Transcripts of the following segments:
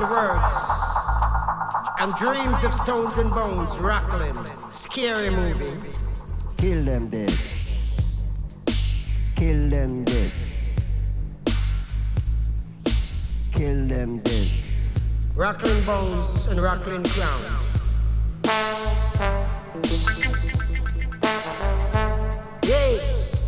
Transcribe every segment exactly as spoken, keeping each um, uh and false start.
the words. And dreams of stones and bones, rattling, scary movie. Kill them dead. Kill them dead. Kill them dead. Rattling bones and rattling crowns. Yeah.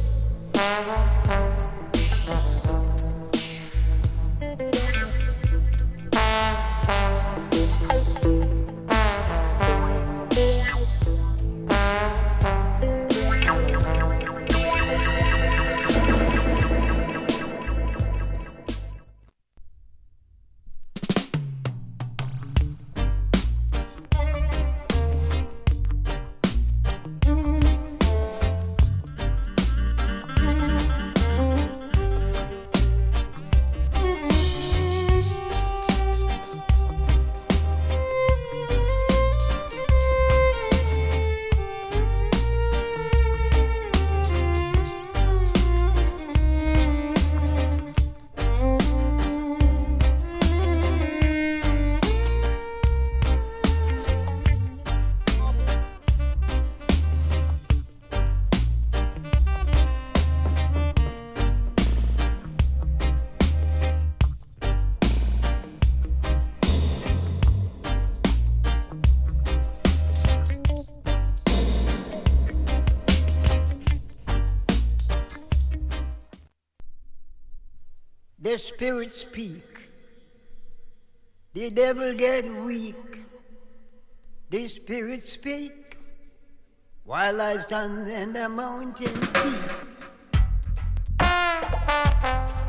The spirits speak, the devil get weak. The spirits speak, while I stand in the mountain peak.